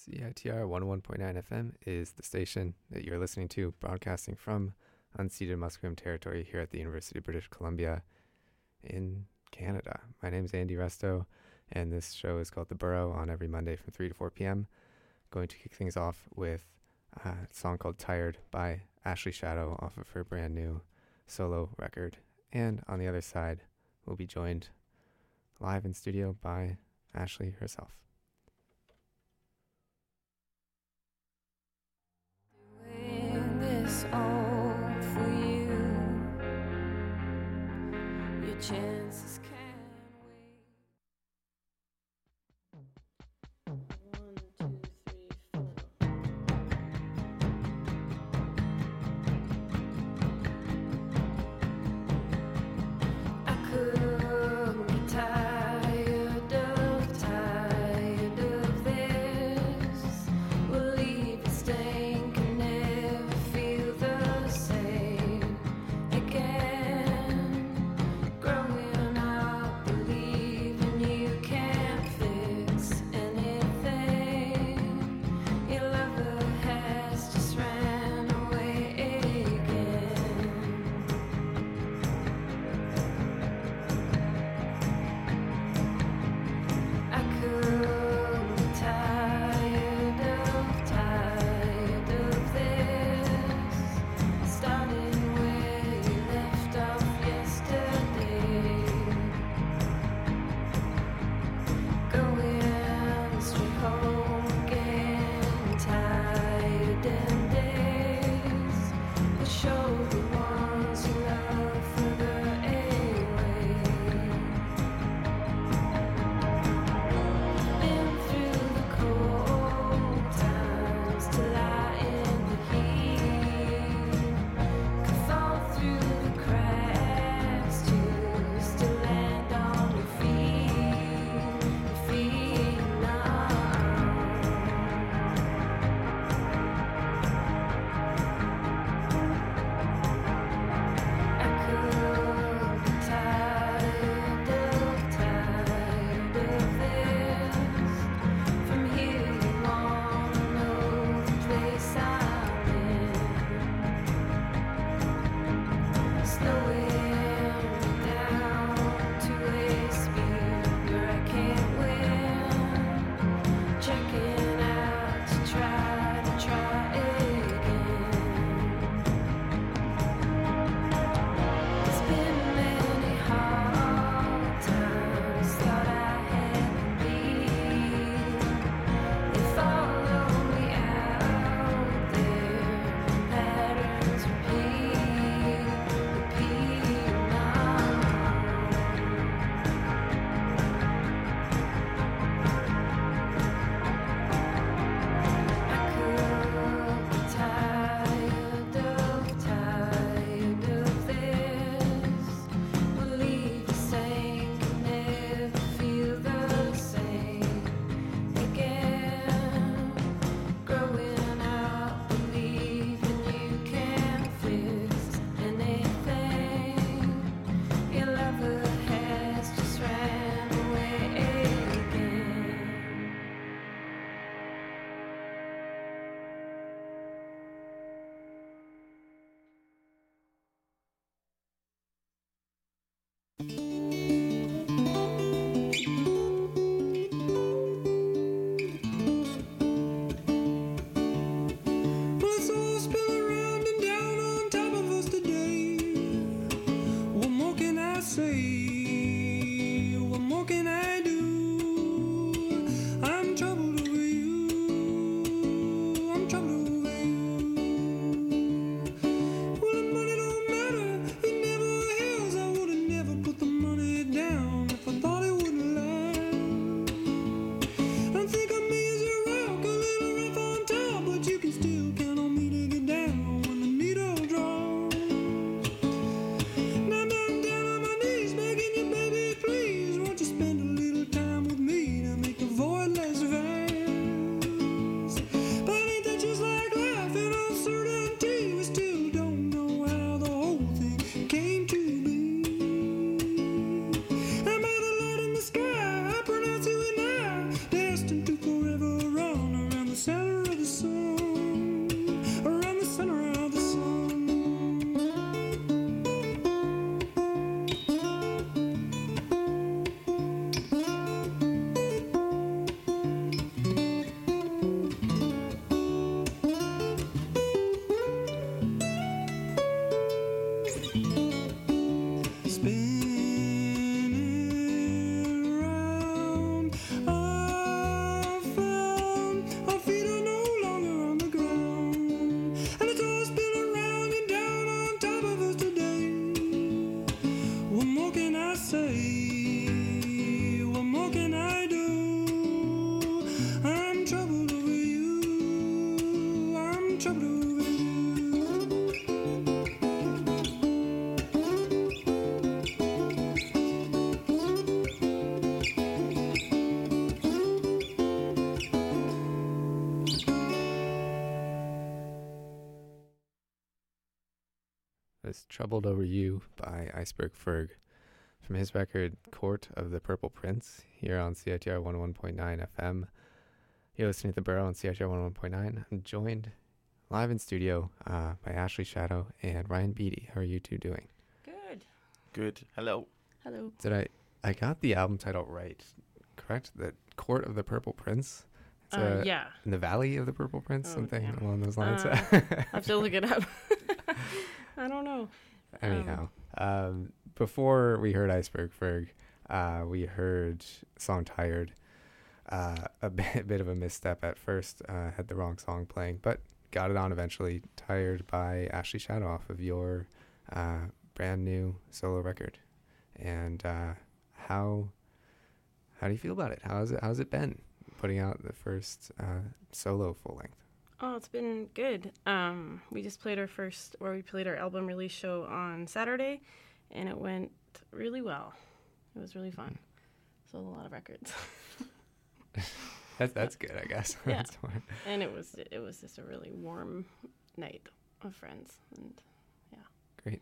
CITR 101.9 FM is the station that you're listening to, broadcasting from unceded Musqueam territory here at the University of British Columbia in Canada. My name is Andy Resto, and this show is called The Burrow on every Monday from 3 to 4 p.m. Going to kick things off with a song called Tired by Ashley Shadow off of her brand new solo record. And on the other side, we'll be joined live in studio by Ashley herself. This all for you. Your chances can wait. 1, 2, 3, 4. I could be tired of this. We'll leave it staying. Never feel the same again. Growing up, believing you can't fix anything. Your lover has just ran away again. I could be tired of this, starting where you left off yesterday, going straight home again, tired and days, but show the ones you love further away. Been through the cold times to lie in the heat. Could fall through the cracks just to land on your feet now. I could be tired of this. From here you wanna know the place I'm in. Slowing down to a speed where I can't win. Checking out to try again. There's been many hard times, thought I had to leave. They follow me out there, patterns repeat now. I was Troubled Over You by Iceberg Ferg from his record Court of the Purple Prince here on CITR 101.9 FM. You're listening to The Burrow on CITR 101.9. I'm joined live in studio by Ashley Shadow and Ryan Beatty. How are you two doing? Good. Good. Hello. Hello. Did I got the album title right, correct? The Court of the Purple Prince? It's Yeah. in the Valley of the Purple Prince, Oh, something damn. along those lines. I have to look it up. I don't know. Anyhow, before we heard Iceberg Ferg, we heard song Tired. A bit of a misstep at first. Had the wrong song playing, but got it on eventually. Tired by Ashley Shadow off of your brand new solo record. And how do you feel about it? How's it been putting out the first solo full length? Oh, it's been good. We just played we played our album release show on Saturday, and it went really well. It was really fun. Sold a lot of records. That's good, I guess. Yeah. That's fine. And it was just a really warm night of friends, and Great.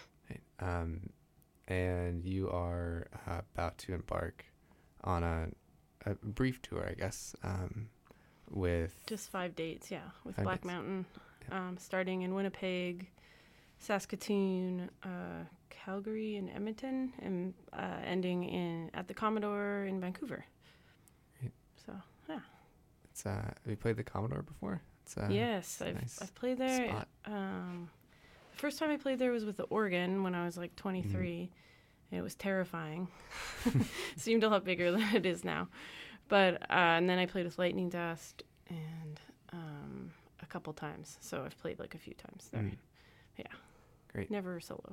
And you are about to embark on a brief tour, I guess, with just 5 dates, with 5 Black dates. Mountain, starting in Winnipeg, Saskatoon, Calgary, and Edmonton, and ending at the Commodore in Vancouver. Great. So yeah. It's have you played the Commodore before? It's Yes, it's a nice I've played there. spot. The first time I played there was with the organ when I was like 23. It was terrifying. Seemed a lot bigger than it is now. But and then I played with Lightning Dust and a couple times. So I've played like a few times there. Mm. Yeah. Great. Never solo.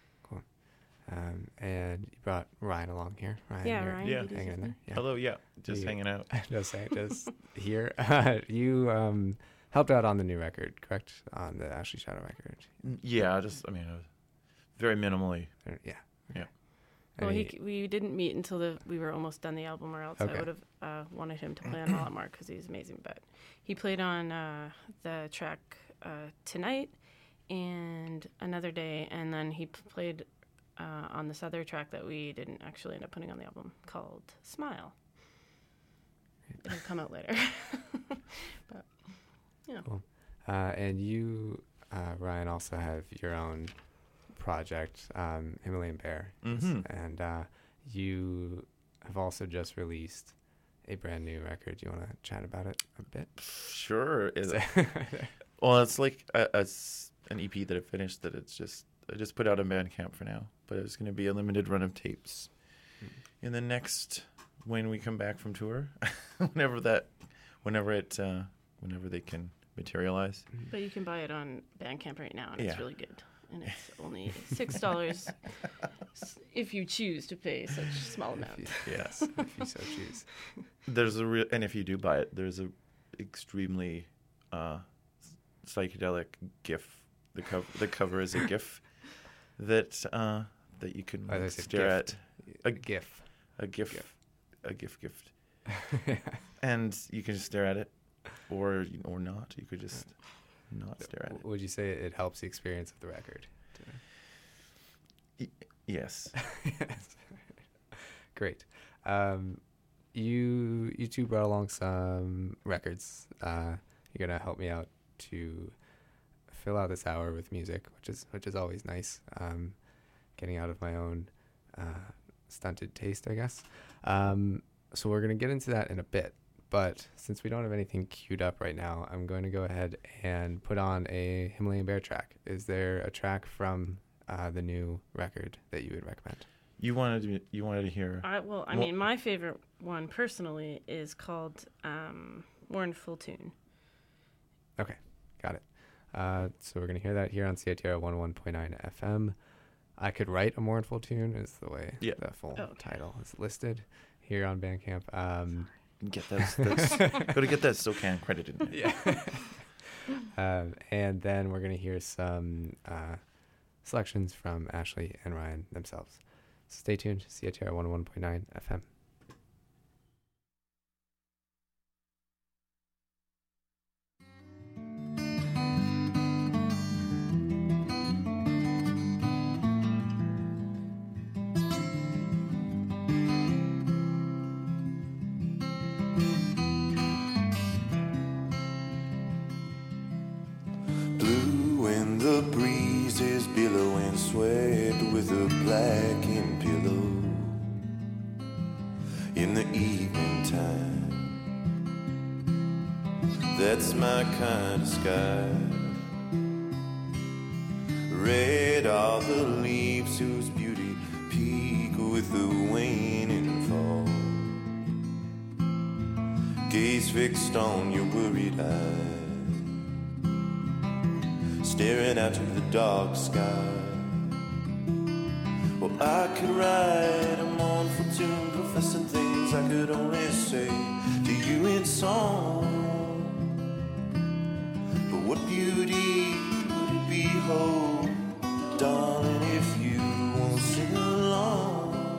And you brought Ryan along here. Ryan, Yeah, you're Ryan. Yeah. Beatty's hanging with in me. there. Yeah. Hello. Yeah. Just You- hanging out. just here. You helped out on the new record, correct? On the Ashley Shadow record. Yeah. Very minimally. Yeah. Yeah. Well, Any- we didn't meet until we were almost done the album, or else Okay. I would have wanted him to play on a lot more because he's amazing. But he played on the track Tonight and Another Day, and then he played on this other track that we didn't actually end up putting on the album called Smile. It'll come out later. But yeah. Cool. And you, Ryan, also have your own project, Himalayan Bear. Mhm. And you have also just released a brand new record. Do you want to chat about it a bit? Sure. Well, it's like an EP that I finished that I just put out on Bandcamp for now, but it's going to be a limited run of tapes in the next when we come back from tour, whenever they can materialize. But you can buy it on Bandcamp right now, and Yeah. it's really good. And it's only $6 if you choose to pay such a small amount. Yes. If you so choose. And if you do buy it, there's a extremely psychedelic GIF. The cover is a GIF that you can Oh, there's a stare gift. at. A GIF. A GIF. A gift. And you can just stare at it, or not. You could just not stare at it. Would you say it helps the experience of the record? Yes. Yes. Great. You two brought along some records. You're gonna help me out to fill out this hour with music, which is always nice. Getting out of my own stunted taste, I guess. So we're gonna get into that in a bit. But since we don't have anything queued up right now, I'm going to go ahead and put on a Himalayan Bear track. Is there a track from the new record that you would recommend? You wanted to hear. I mean, my favorite one personally is called Mournful Tune. Okay, got it. So we're going to hear that here on CITR 101.9 FM. I Could Write a Mournful Tune is the way Yeah. the full Oh, okay. title is listed here on Bandcamp. Get that. Gotta get that SOCAN credit in there. Yeah. And then we're going to hear some selections from Ashley and Ryan themselves. So stay tuned, CITR 101.9 FM. The breeze is billowing sweat with a blackened pillow in the evening time. That's my kind of sky. Red are the leaves whose beauty peak with the waning fall. Gaze fixed on your worried eyes, staring out to the dark sky. Well, I could write a mournful tune professing things I could only say to you in song. But what beauty would it behold, darling, if you won't sing along?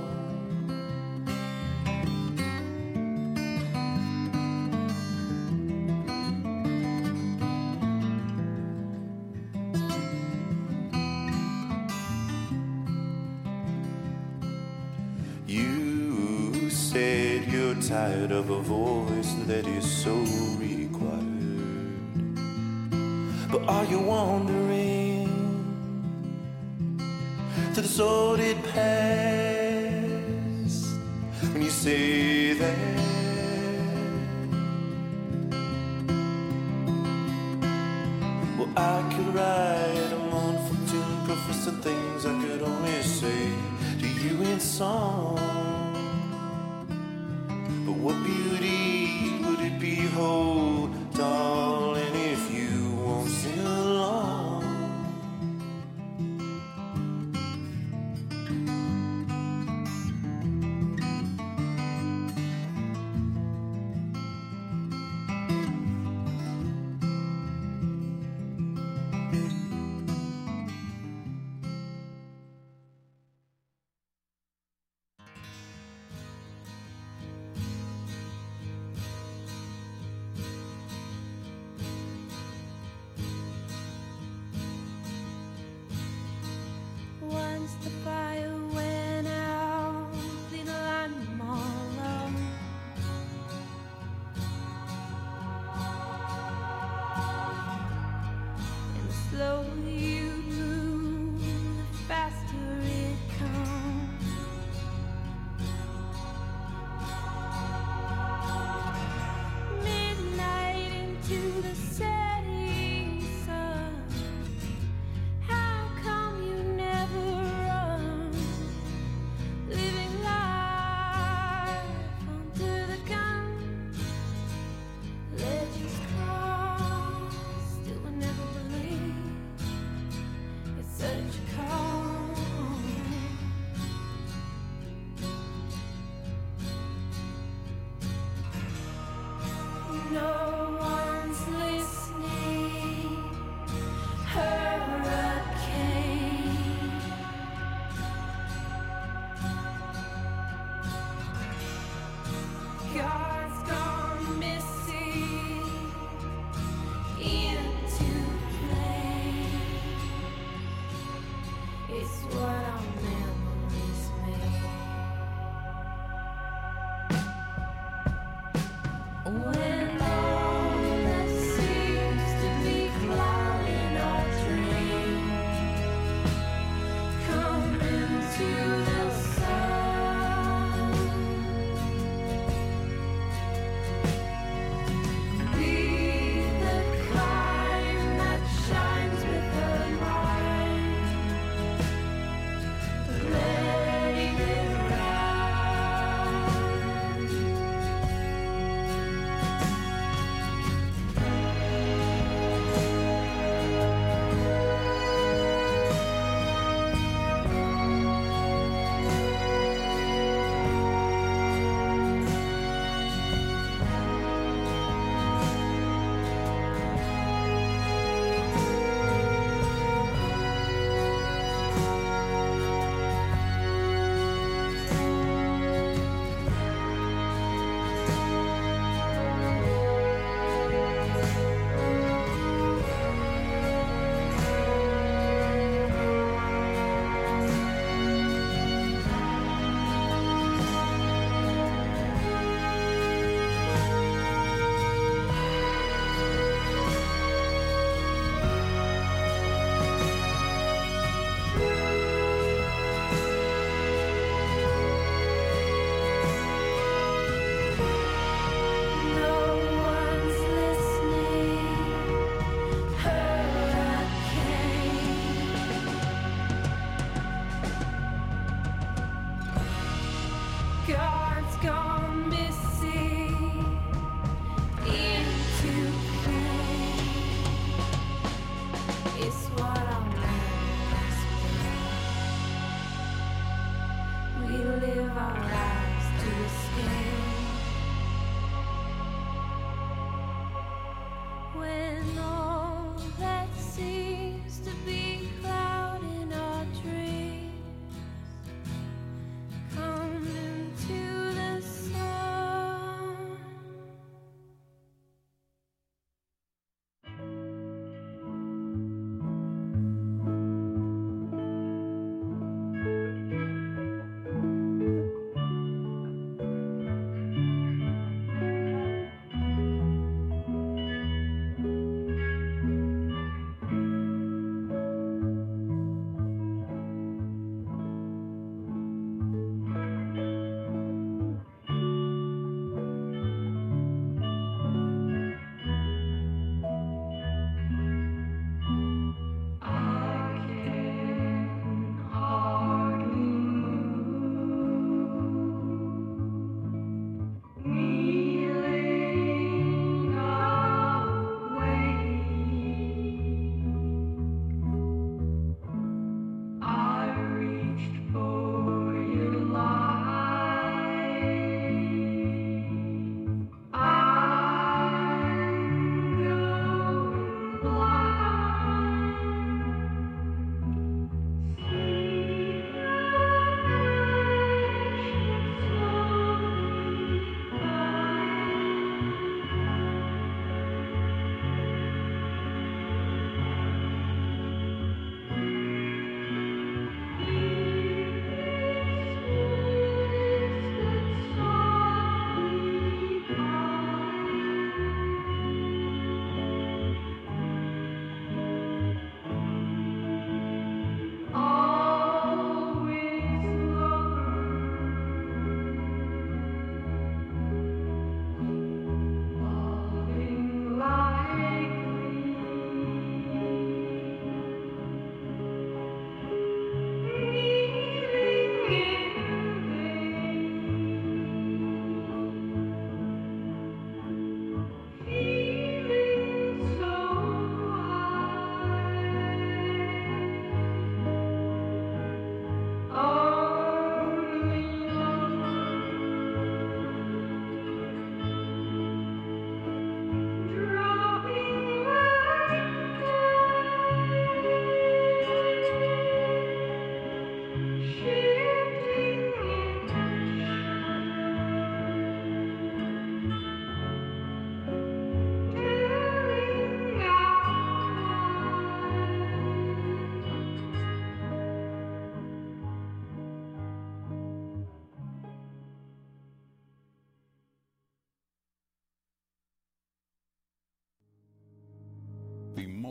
You said you're tired of a voice that is so required. But are you wandering to the sordid past when you say that? Well, I could write a mournful tune professing things I could only say to you in song. But what beauty would it behold, darling, if you won't sing along? Once the fire went out, leave the line them all up. And the slower you move, the faster it comes. Midnight into the setting sun. How come you never run? Living life under the gun. Legends cross, still will never believe it's such a call. No one's listening. Hurricane. God's gone missing into flame. It's what our memories make. When all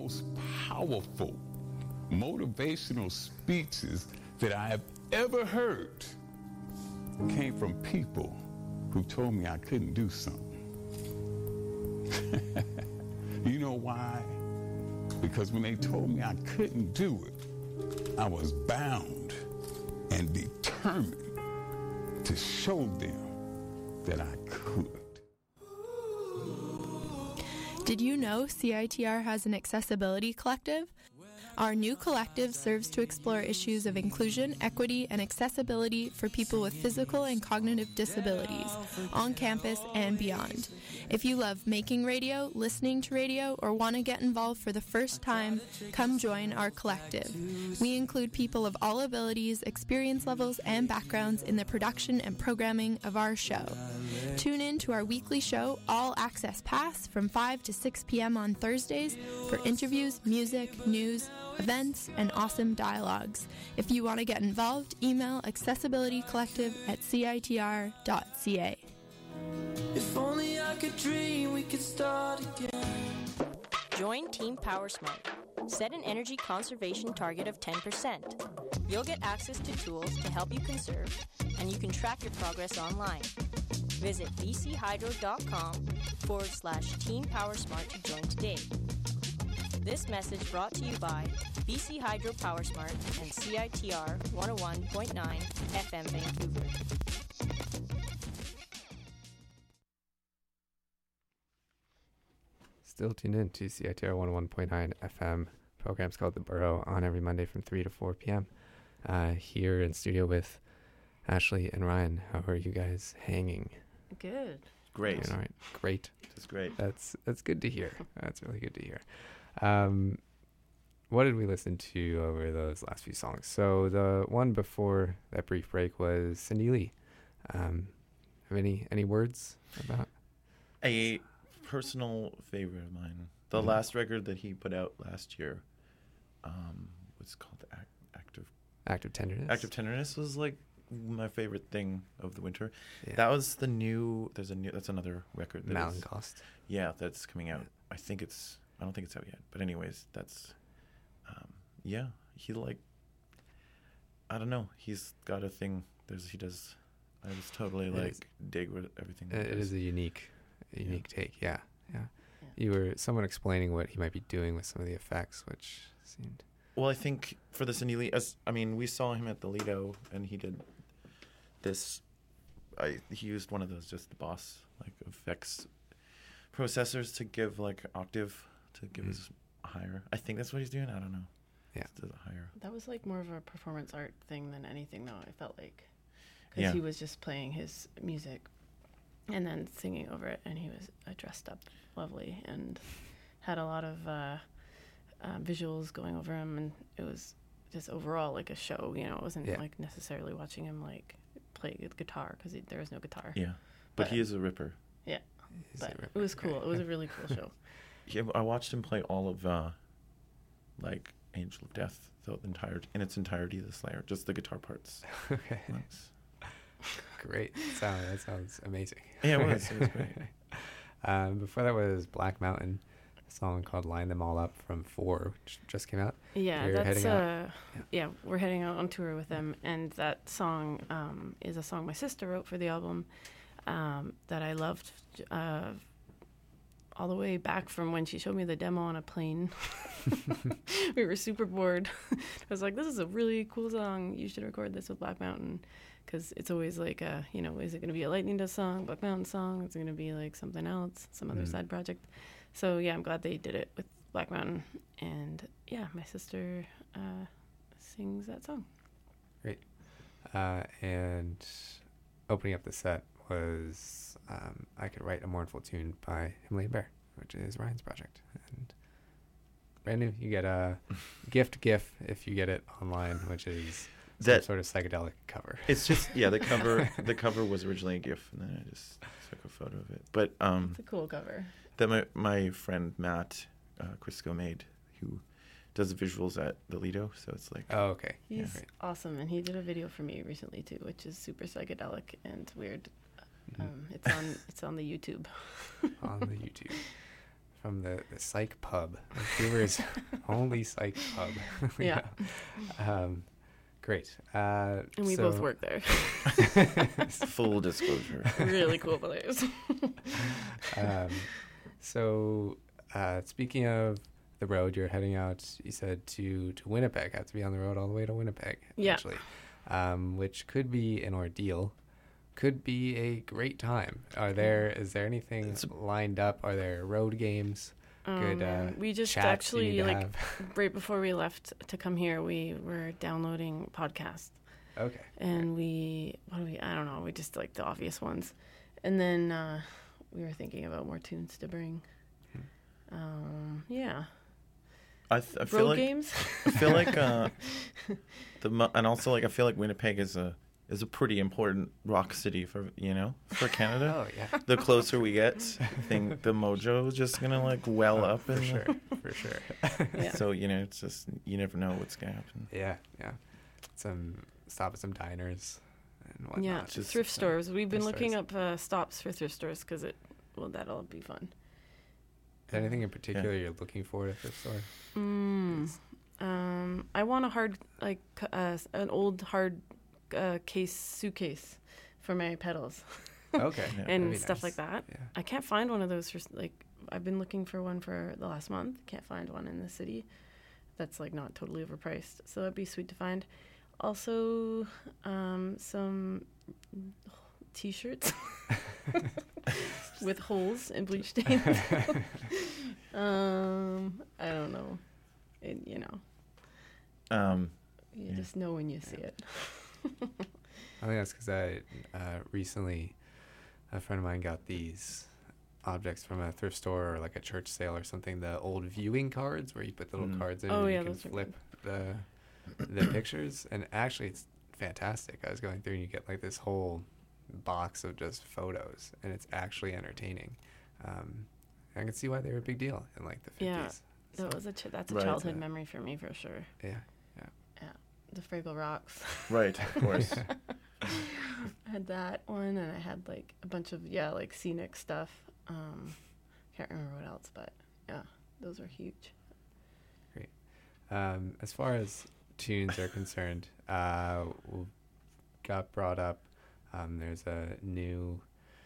most powerful motivational speeches that I have ever heard came from people who told me I couldn't do something. You know why? Because when they told me I couldn't do it, I was bound and determined to show them that I could. Did you know CITR has an accessibility collective? Our new collective serves to explore issues of inclusion, equity, and accessibility for people with physical and cognitive disabilities on campus and beyond. If you love making radio, listening to radio, or want to get involved for the first time, come join our collective. We include people of all abilities, experience levels, and backgrounds in the production and programming of our show. Tune in to our weekly show, All Access Pass, from 5 to 6 p.m. on Thursdays for interviews, music, news, events, and awesome dialogues. If you want to get involved, email accessibilitycollective@citr.ca. If only I could dream we could start again. Join Team PowerSmart. Set an energy conservation target of 10%. You'll get access to tools to help you conserve, and you can track your progress online. Visit bchydro.com/Team PowerSmart to join today. This message brought to you by BC Hydro PowerSmart and CITR 101.9 FM Vancouver. Still tuned in to CITR 101.9 FM. Program's called The Burrow, on every Monday from 3 to 4 p.m. Here in studio with Ashley and Ryan. How are you guys hanging? Good. Great. Doing all right. Great. It's great. That's good to hear. That's really good to hear. What did we listen to over those last few songs? So the one before that brief break was Cindy Lee. Have any words about? A personal favorite of mine. The last record that he put out last year, what's it called? Act of Tenderness. Act of Tenderness was like my favorite thing of the winter. Yeah. That was the new. That's another record. Mountain Cost. Yeah, that's coming out. I don't think it's out yet. But anyways, that's. Yeah, he I don't know. He's got a thing. I just totally dig with everything. It is a unique take. Yeah. You were someone explaining what he might be doing with some of the effects, which seemed. Well, I think for the Cindy Lee, we saw him at the Lido, and he did this. He used one of those just the Boss effects processors to give octave to give us higher. I think that's what he's doing. I don't know. Yeah, does it higher. That was more of a performance art thing than anything, though. I felt like because he was just playing his music and then singing over it, and he was dressed up lovely and had a lot of visuals going over him, and it was just overall a show. It wasn't necessarily watching him play the guitar because there was no guitar. Yeah, but he is a ripper. Yeah, but it was cool. It was a really cool show. Yeah, I watched him play all of Angel of Death, in its entirety, the Slayer, just the guitar parts. Okay. Great. That sounds amazing. Yeah, it was great. Before that was Black Mountain, a song called Line Them All Up from 4, which just came out. Yeah, You're that's heading out. we're heading out on tour with them, and that song is a song my sister wrote for the album that I loved all the way back from when she showed me the demo on a plane. We were super bored. I was like, this is a really cool song. You should record this with Black Mountain. Because it's always is it going to be a Lightning Dust song, Black Mountain song? Is it going to be something else, some other side project? So, yeah, I'm glad they did it with Black Mountain. And, yeah, my sister sings that song. Great. And opening up the set was I Could Write a Mournful Tune by Himalayan Bear, which is Ryan's project. And brand new. You get a gift GIF if you get it online, which is some sort of psychedelic cover. It's just, the cover. The cover was originally a GIF, and then I just took a photo of it. But it's a cool cover. That my friend Matt Crisco made, who does the visuals at the Lido, so it's oh, okay. He's awesome, and he did a video for me recently too, which is super psychedelic and weird. It's on the YouTube. On the YouTube. from the Psych Pub, Vancouver's only Psych Pub. Yeah. Great. And we both work there. Full disclosure. Really cool place. So, speaking of the road, you're heading out, you said, to Winnipeg. Have to be on the road all the way to Winnipeg, Yeah. actually, which could be an ordeal. Could be a great time. Is there anything lined up? Are there road games? Good we just chats you need actually, to like, right before we left to come here, we were downloading podcasts. Okay. And we just like the obvious ones. And then we were thinking about more tunes to bring. Yeah. I feel Road like games? I feel like and also like I feel like Winnipeg is a pretty important rock city for Canada. Oh yeah. The closer we get, I think the mojo is just gonna like well up. For sure. For sure. Yeah. So it's just you never know what's gonna happen. Yeah. Stop at some diners and whatnot. Yeah, Just thrift stores. We've been thrift looking up stops for thrift stores because that'll be fun. Anything in particular you're looking for at a thrift store? I want a hard, like, an old hard suitcase for my pedals Okay. Yeah. and That'd be stuff nice. like that. Yeah. I can't find one of those for, like, I've been looking for one for the last month. Can't find one in the city that's, like, not totally overpriced. So that'd be sweet to find. Also, some T-shirts with holes and bleach stains. I don't know. You Yeah. just know when you see it. I think that's because I recently, a friend of mine got these objects from a thrift store or like a church sale or something. The old viewing cards where you put the little cards in Oh, and yeah, you can those are flip the pictures. And actually, it's fantastic. I was going through and you get like this whole box of just photos, and it's actually entertaining. I can see why they were a big deal in like the 50s. Yeah. That was that's a Right. childhood memory for me for sure. Yeah. The Fraggle Rocks. Right, of course. I had that one, and I had like a bunch of like scenic stuff. Can't remember what else, but yeah, those are huge. Great. As far as tunes are concerned, got brought up. There's a new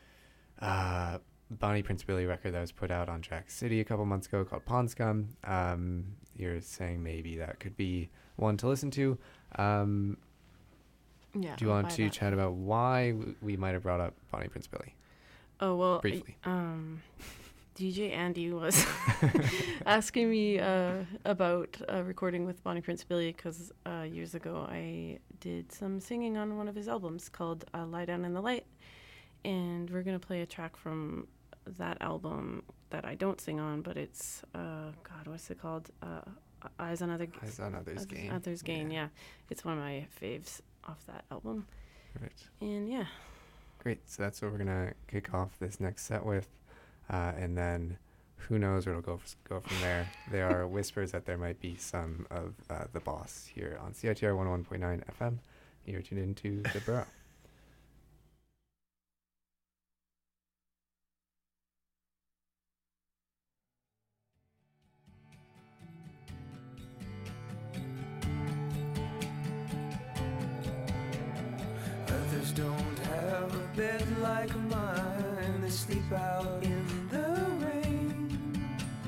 Bonnie Prince Billy record that was put out on Jack City a couple months ago called Pond Scum. You're saying maybe that could be one to listen to. Yeah. Do you I'll want buy to that. chat about why we might have brought up Bonnie Prince Billy? Oh, well, Briefly. DJ Andy was asking me about recording with Bonnie Prince Billy because years ago I did some singing on one of his albums called Lie Down in the Light, and we're going to play a track from that album that I don't sing on, but it's, God, what's it called? Eyes on Others Gain. Others Gain, yeah. It's one of my faves off that album. Right. And yeah. Great. So that's what we're going to kick off this next set with. And then who knows where it'll go from there. There are whispers that there might be some of The Boss here on CITR 101.9 FM. You're tuned into The Burrow. Others don't have a bed like mine. They sleep out in the rain.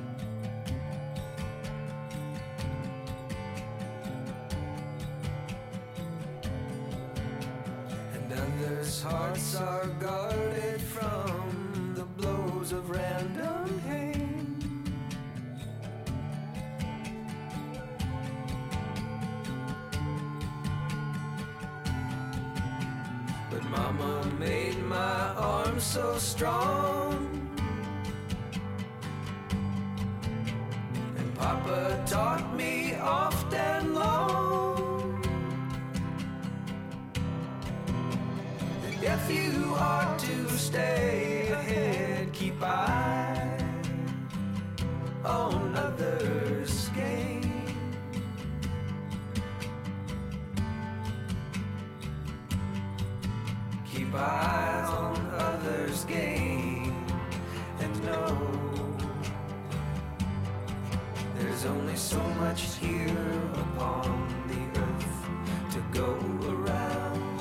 And others' hearts are guarded from the blows of random pain. But Mama made my arms so strong, and Papa taught me oft and long that if you are to stay ahead, keep eye on others' gain. Keep eyes on others' gain and know There's only so much here upon the earth to go around.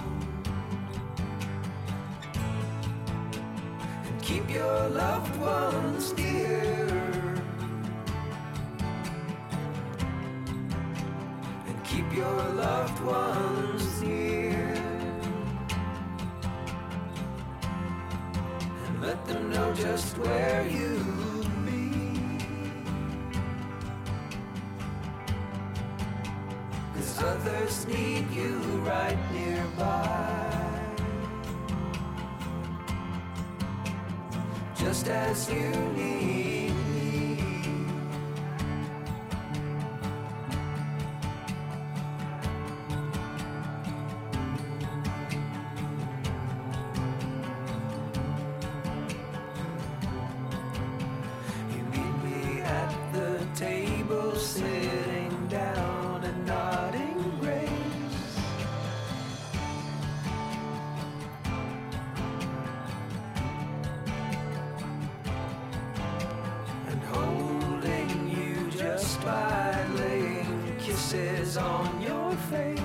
And keep your loved ones near. And keep your loved ones near. And let them know just where you'll be. 'Cause others need you right nearby. Just as you need me. You meet me at the table, sitting down and nodding grace. And holding you just by laying kisses on your face.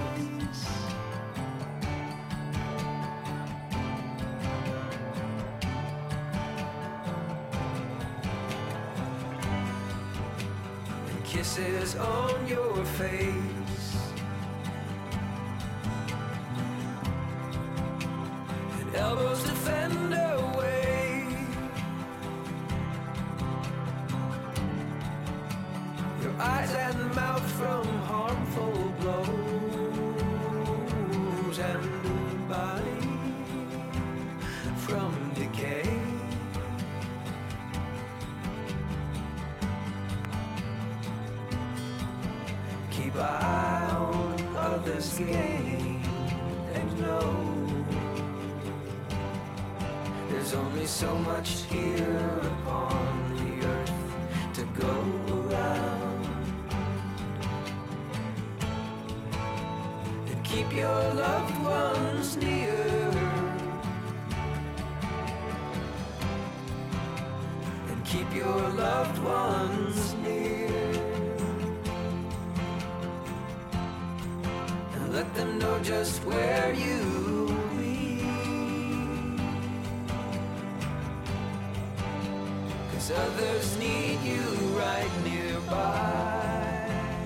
And kisses on your face. And elbows to fend away your eyes and mouth from harmful blows, and the body from decay. Keep an eye on others' gain and know there's only so much here upon the earth to go around. And keep your loved ones near. And keep your loved ones near. And let them know just where you'll be. 'Cause others need you right nearby.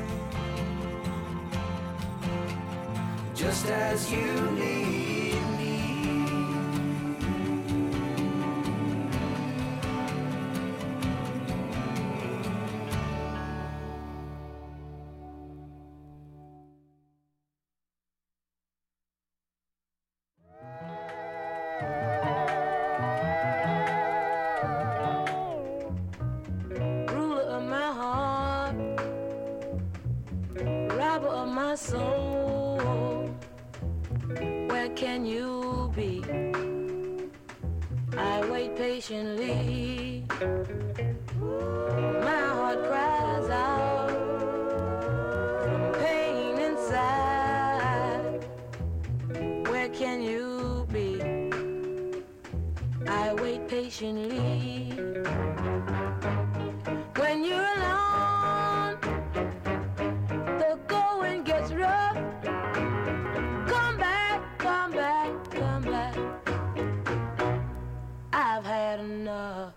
Just as you need me. Ruler of my heart, robber of my soul, where can you be? I wait patiently. My heart cries out from pain inside. Where can you be? I wait patiently. When you're alone, the going gets rough. Come back, come back, come back. I've had enough.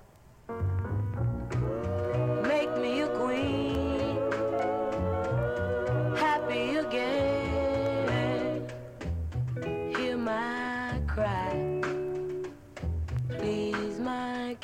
Make me a queen, happy again. Hear my cry, please my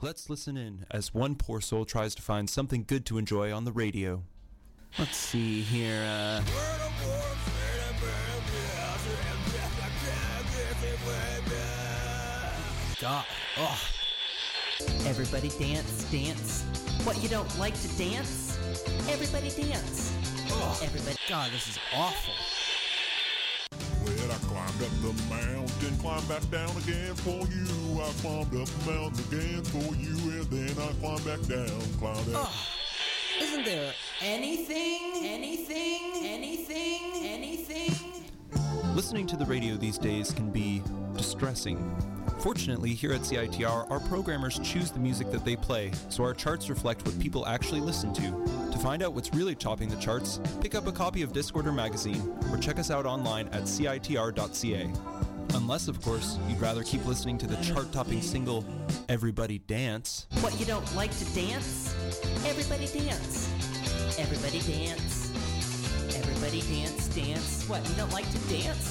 Let's listen in as one poor soul tries to find something good to enjoy on the radio. Let's see here, God. Oh. Everybody dance, dance. What, you don't like to dance? Everybody dance. Oh. Everybody. God, this is awful. Well, I climbed up the mountain, climbed back down again for you. I climbed up the mountain again for you, and then I climbed back down, climbed up. Oh. Isn't there anything? Listening to the radio these days can be distressing. Fortunately, here at CITR, our programmers choose the music that they play, so our charts reflect what people actually listen to. To find out what's really topping the charts, pick up a copy of Discorder magazine, or check us out online at citr.ca. Unless, of course, you'd rather keep listening to the chart-topping single, Everybody Dance. What, you don't like to dance? Everybody dance. Everybody dance. Everybody dance, dance. What, you don't like to dance?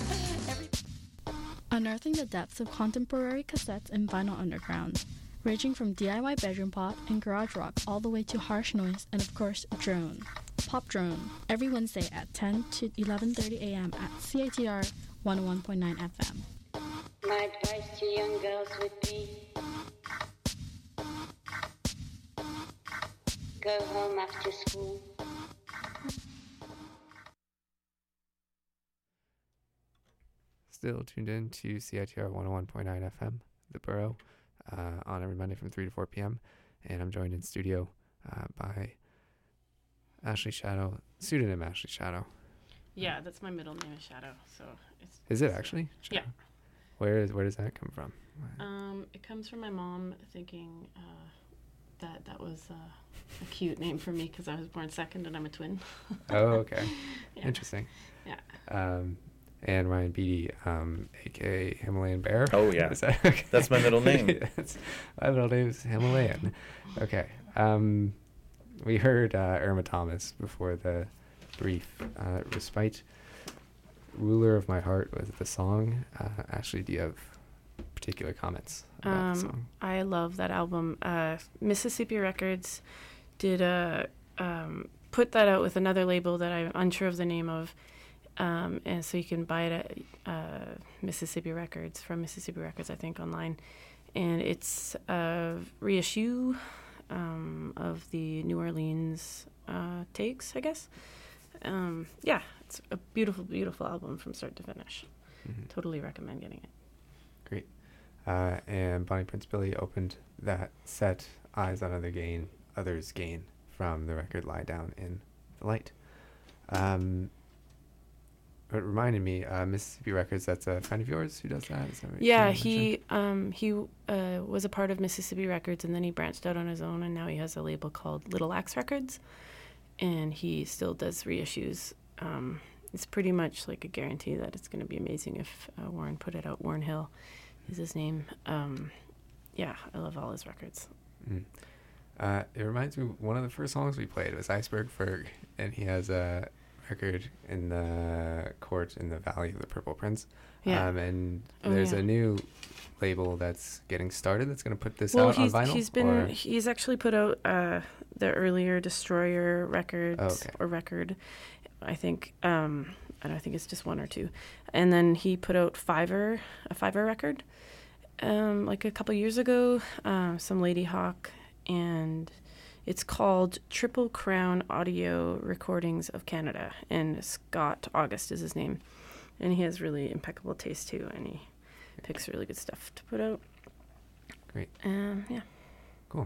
Unearthing the depths of contemporary cassettes and vinyl underground, ranging from DIY bedroom pop and garage rock all the way to harsh noise and, of course, drone. Pop Drone, every Wednesday at 10 to 11:30 a.m. at CITR 101.9 FM. My advice to young girls would be, go home after school. Still tuned in to CITR 101.9 FM, The Borough, on every Monday from 3 to 4 p.m. And I'm joined in studio by Ashley Shadow, pseudonym Ashley Shadow. Yeah, that's my middle name is Shadow. So it's. Is it actually? Shadow? Yeah. Where does that come from? It comes from my mom thinking that was a cute name for me because I was born second and I'm a twin. Oh, okay. Yeah. Interesting. Yeah. And Ryan Beatty, a.k.a. Himalayan Bear. Oh, yeah. Is that okay? That's my middle name. My middle name is Himalayan. Okay. We heard Irma Thomas before the brief respite. Ruler of My Heart was the song. Ashley, do you have particular comments about the song? I love that album. Mississippi Records did put that out with another label that I'm unsure of the name of. And so you can buy it at Mississippi Records, from Mississippi Records, I think, online. And it's a reissue of the New Orleans takes, I guess. Yeah, it's a beautiful, beautiful album from start to finish. Mm-hmm. Totally recommend getting it. Great. And Bonnie Prince Billy opened that set, Eyes on Others Gain, from the record Lie Down in the Light. It reminded me, Mississippi Records, that's a friend of yours who does that? Is that right? Yeah, he was a part of Mississippi Records, and then he branched out on his own, and now he has a label called Little Axe Records, and he still does reissues. It's pretty much like a guarantee that it's going to be amazing if Warren put it out. Warren Hill is his name. Yeah, I love all his records. Mm. It reminds me, one of the first songs we played was Iceberg Ferg, and he has a record in the court in the Valley of the Purple Prince. Yeah. And there's a new label that's getting started that's going to put this out on vinyl. He's actually put out the earlier Destroyer records or record, I think. I don't think it's just one or two. And then he put out a Fiverr record like a couple years ago, some Lady Hawk, and it's called Triple Crown Audio Recordings of Canada, and Scott August is his name. And he has really impeccable taste, too, and he picks really good stuff to put out. Great. Yeah. Cool.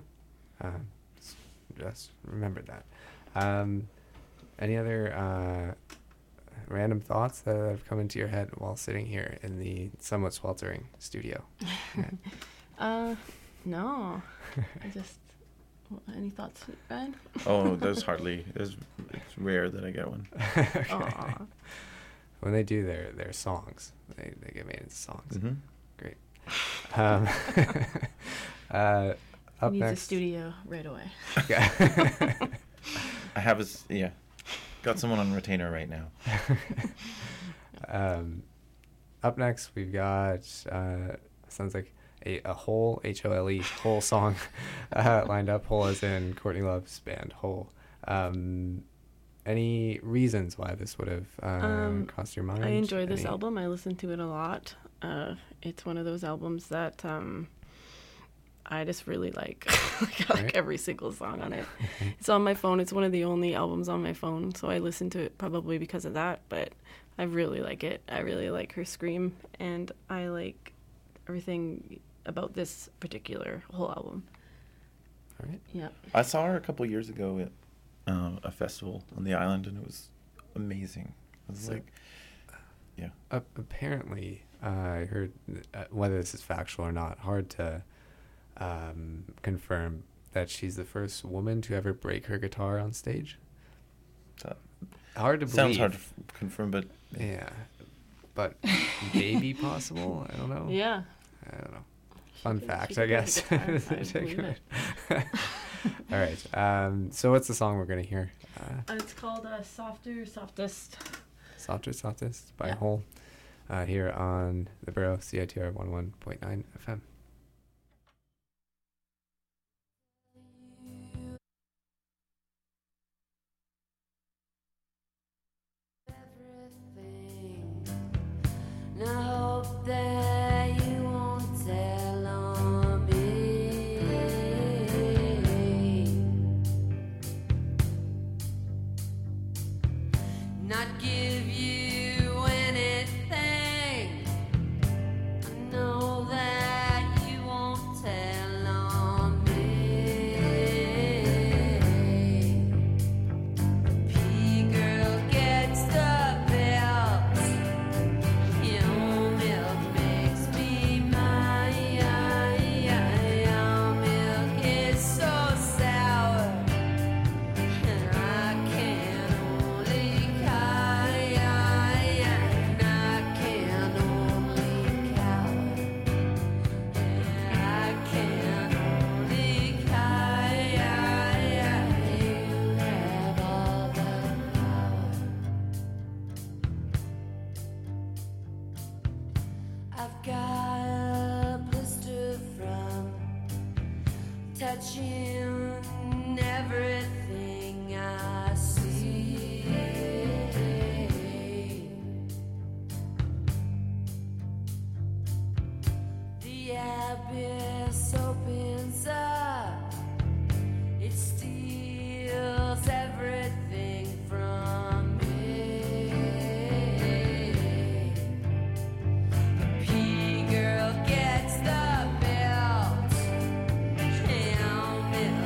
Just remembered that. Any other random thoughts that have come into your head while sitting here in the somewhat sweltering studio? No. I just... Any thoughts, Ben? Oh, it's rare that I get one. Okay. When they do their songs, they get made into songs. Mm-hmm. Great. Up needs next, a studio right away. I have got someone on retainer right now. Up next, we've got sounds like a whole HOLE whole song lined up. Whole as in Courtney Love's band Hole. Any reasons why this would have crossed your mind? I enjoy this album. I listen to it a lot. It's one of those albums that I just really like. I like every single song on it. It's on my phone. It's one of the only albums on my phone, so I listen to it probably because of that, but I really like it. I really like her scream, and I like everything about this particular whole album. All right. Yeah. I saw her a couple years ago at a festival on the island, and it was amazing. It was like, yeah. Apparently, I heard, whether this is factual or not, hard to confirm that she's the first woman to ever break her guitar on stage. Hard to believe. Sounds hard to confirm, but yeah, but maybe possible. I don't know. Yeah. I don't know. Fun fact, I guess. All right. So what's the song we're gonna hear? It's called "Softer, Softest." Softer, Softest by Hole. Here on the Borough CITR 101.9 FM. And I hope that you won't tell on me. Not give you anything. I know that you won't tell on me. P-girl gets the belt. Your milk makes me mine. Your milk is so sour, and I can only cower. And I can only cower. And I can only cower. You have all the power. I've got a blister from touching everything I see. The abyss opens up. It steals everything from me. P-girl gets the belt. Your milk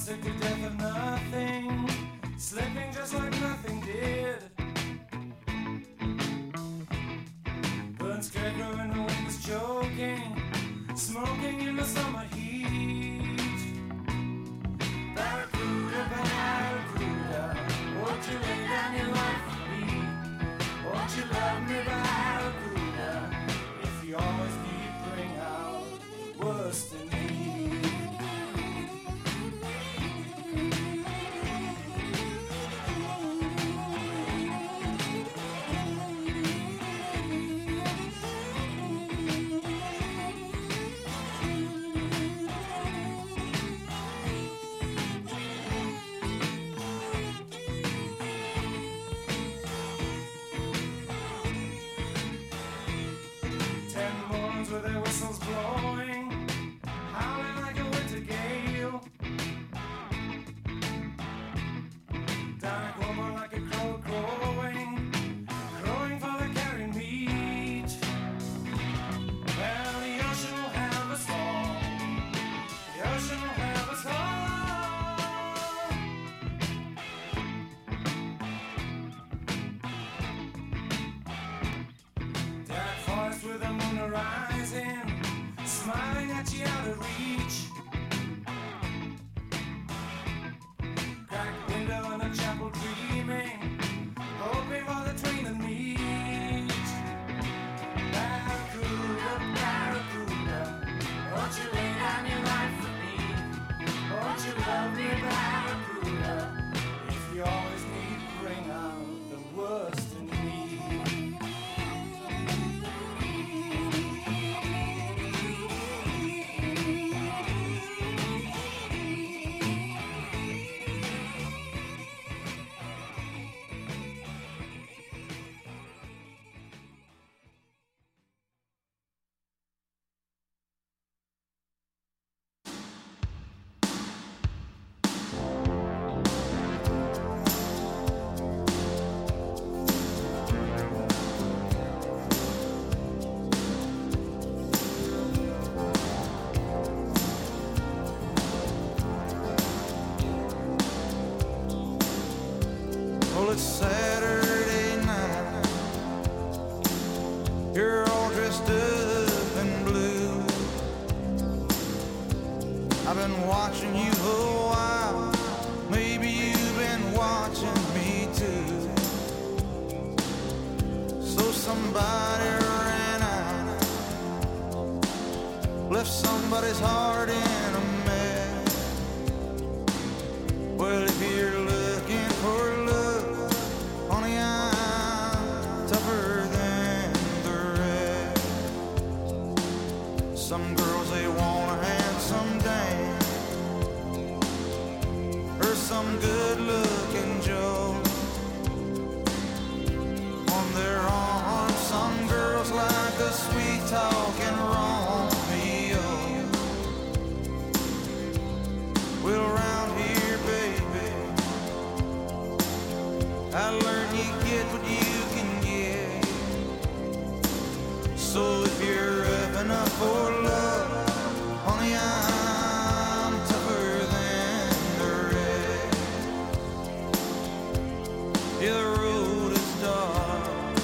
sick to death of nothing, slipping just like nothing did. Burnt scarecrow in the wind was choking, smoking in the summer heat. Barracuda, barracuda, won't you lay down your life for me? Won't you love me, barracuda? If you always need, bring out the worst in me. With their whistles blowing, howling like a winter gale. Dark woman like a crow crowing, crowing for the carrion meat. Well, the ocean will have us all. The ocean will have us all. Dark forest with a moon rising, smiling at you out of reach. Cracked window in a chapel dreaming, hoping for the train to meet. Barracuda, barracuda, won't you lay down your life for me? Won't you love me, barracuda? If you always need, bring out the worst in me. Well, it's Saturday night. You're all dressed up in blue. I've been watching you a while. Maybe you've been watching me too. So somebody ran out, left somebody's heart in a mess. Well, if you're looking for love, honey, I'm tougher than the rest. Some girls, they want a handsome dame, or some good-looking Joe on their arm. Some girls like a sweet-talking Romeo. Well, around here, baby, I learned you get what you can get. So if you're rough enough for love, honey, I'm tougher than the rest. Yeah, the road is dark,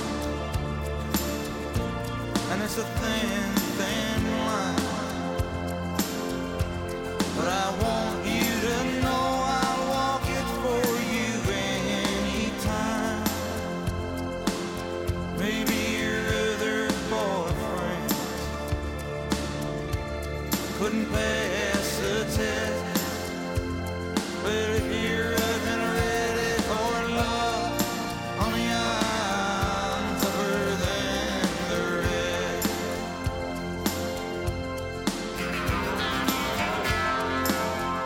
and it's a thin, thin line. But I want you to know I'll walk it for you anytime. Maybe your other boyfriend couldn't pass the test. But if you're rough and ready for love, honey, I'm tougher than the rest.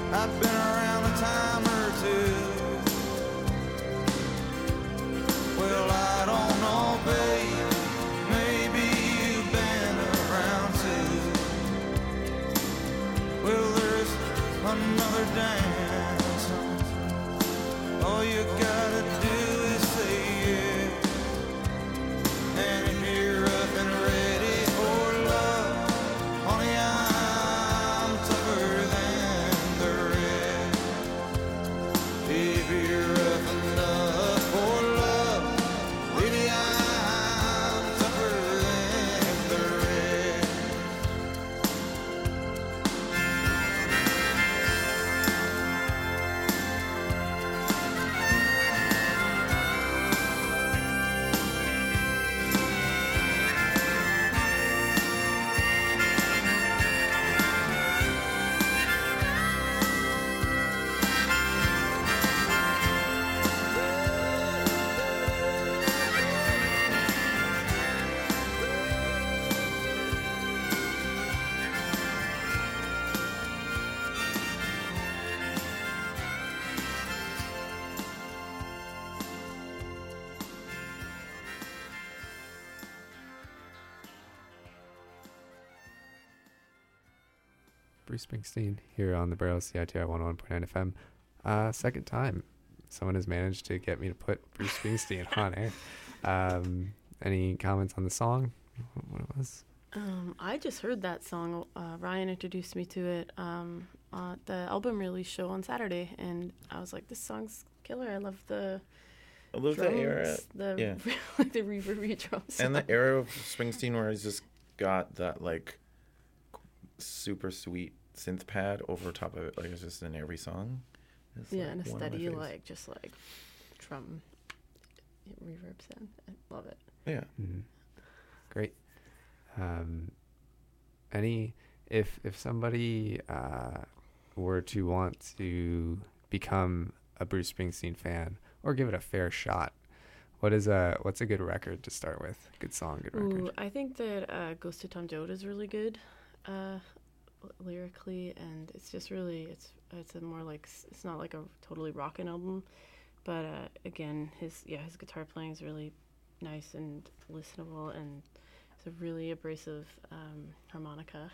I've been around a time or two. Well, I don't know, babe. Maybe you've been around too. Well, there's another dance. All you gotta do is say yes. And if you're up and ready for love, honey, I'm tougher than the rest. If you're up enough for love, baby, I'm tougher than the rest. Bruce Springsteen here on the Barrels CITR 101.9 FM. Second time someone has managed to get me to put Bruce Springsteen on air. Any comments on the song? What it was? I just heard that song. Ryan introduced me to it the album release show on Saturday, and I was like, this song's killer. I love the drums, the era. the like the reverb drums. And the era of Springsteen where he's just got that like super sweet synth pad over top of it, like it's just in every song. It's yeah, like and a one of my steady faves. just drum reverb sound. I love it. Yeah. Mm-hmm. Great. If somebody were to want to become a Bruce Springsteen fan or give it a fair shot, what's a good record to start with? Good song, good record. Ooh, I think that Goes to Tom Joad is really good lyrically, and it's just really it's a more like, it's not like a totally rockin' album, but again his guitar playing is really nice and listenable, and it's a really abrasive harmonica.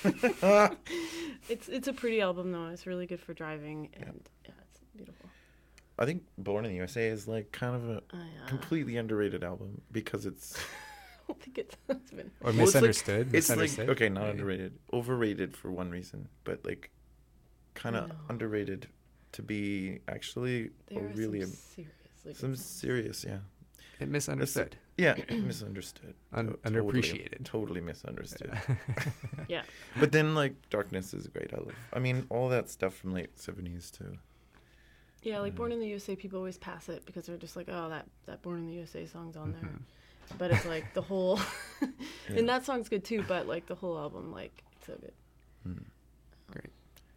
It's a pretty album though. It's really good for driving, and yeah, it's beautiful. I think Born in the USA is like kind of a completely underrated album because it's I don't think it's been or misunderstood. It's misunderstood. like, okay, not underrated, overrated for one reason, but like kind of underrated to be actually some serious, yeah. It misunderstood. Misunderstood. Underappreciated. Totally misunderstood. Yeah. But then like Darkness is great. I mean all that stuff from late 70s too. Yeah, like Born in the USA, people always pass it because they're just like, oh, that Born in the USA song's on there. But it's like the whole, and that song's good too, but like the whole album, like, it's so good. Great.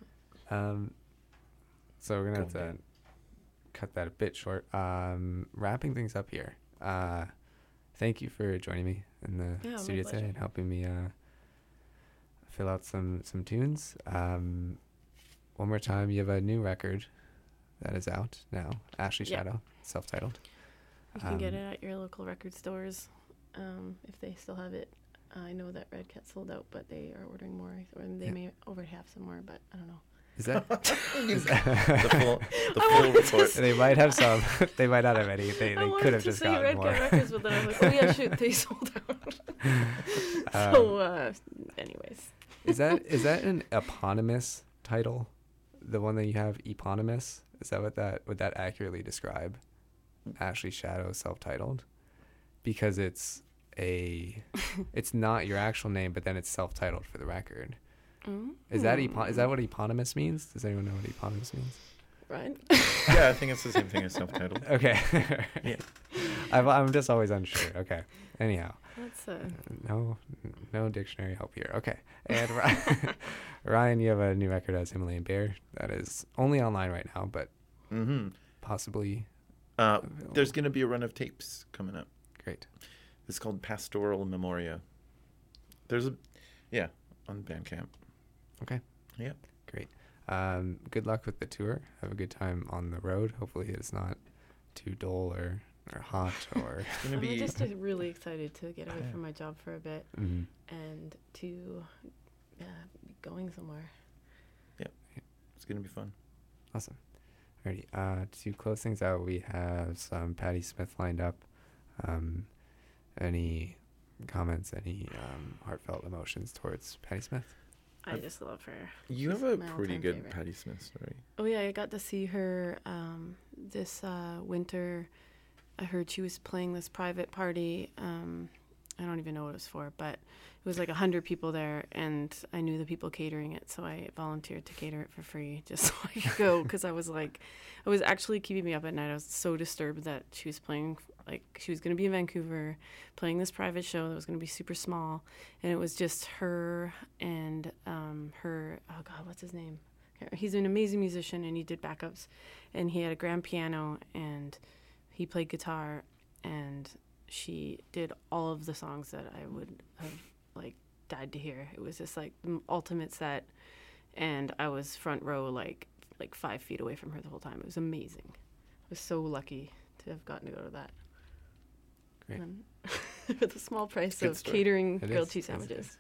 So we're going to have to cut that a bit short. Wrapping things up here. Thank you for joining me in the studio today and helping me fill out some tunes. One more time, you have a new record that is out now, Ashley Shadow, self-titled. You can get it at your local record stores if they still have it. I know that Red Cat sold out, but they are ordering more, or they may already have some more, but I don't know. Is that the full report? They might have some. They might not have any. They could have just gotten Red more. Cat Records, but then I was like, oh yeah, shoot, they sold out. So, anyways. Is that an eponymous title? The one that you have, eponymous? Is that would that accurately describe Ashley Shadow self-titled? Because it's not your actual name, but then it's self-titled for the record. Is that what eponymous means? Does anyone know what eponymous means? Right. Yeah, I think it's the same thing as self-titled. Okay. Yeah. I'm just always unsure. Okay. Anyhow. That's no dictionary help here. Okay. And Ryan, you have a new record as Himalayan Bear that is only online right now, but possibly. There's going to be a run of tapes coming up. Great. It's called Pastoral Memoria. On Bandcamp. Okay. Yeah. Great. Good luck with the tour. Have a good time on the road. Hopefully it's not too dull or hot or. I'm just really excited to get away from my job for a bit and to be going somewhere. Yeah, it's gonna be fun. Awesome. Alrighty. To close things out, we have some Patti Smith lined up. Any comments? Any heartfelt emotions towards Patti Smith? I just love her. You She's have a my pretty all-time good favorite. Patti Smith story. Oh yeah, I got to see her this winter. I heard she was playing this private party. I don't even know what it was for, but it was like 100 people there, and I knew the people catering it, so I volunteered to cater it for free just so I could go, because I was actually keeping me up at night. I was so disturbed that she was playing, like, she was going to be in Vancouver playing this private show that was going to be super small, and it was just her and her, oh God, what's his name? He's an amazing musician, and he did backups, and he had a grand piano, and he played guitar, and she did all of the songs that I would have like died to hear. It was just like the ultimate set, and I was front row, like 5 feet away from her the whole time. It was amazing. I was so lucky to have gotten to go to that. Great. And for the small price Good of story. catering It grilled is. cheese sandwiches.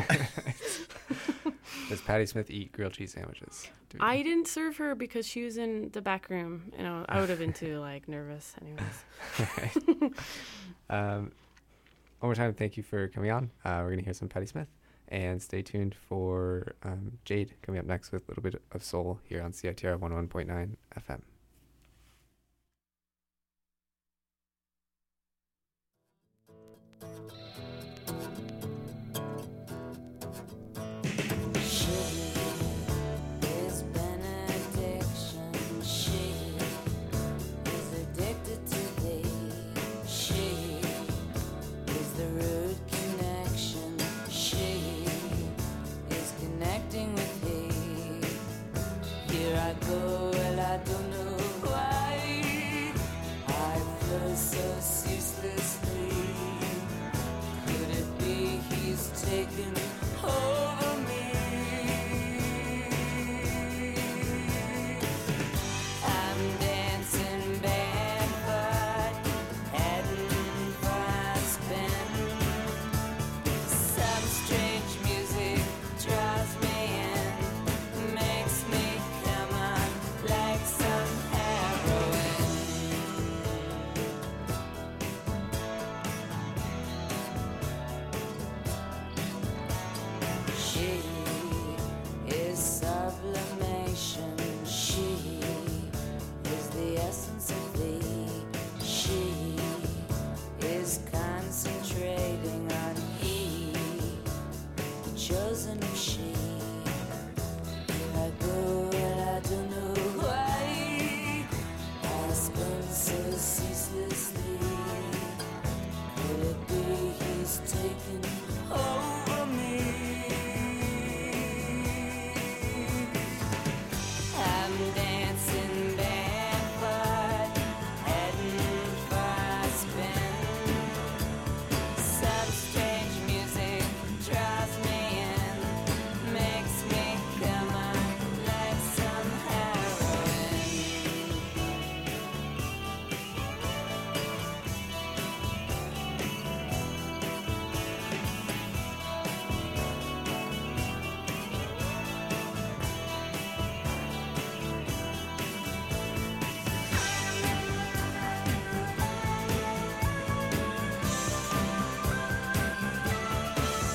Does Patti Smith eat grilled cheese sandwiches? I didn't serve her because she was in the back room. You know, I would have been too like nervous anyways. One more time, thank you for coming on. We're going to hear some Patti Smith. And stay tuned for Jade coming up next with a little bit of soul here on CITR 101.9 FM. Is benediction. She is addicted to thee. She is the root connection. She is connecting with thee. Here I go, and I don't know why. I flow so ceaselessly. Could it be he's taken hold?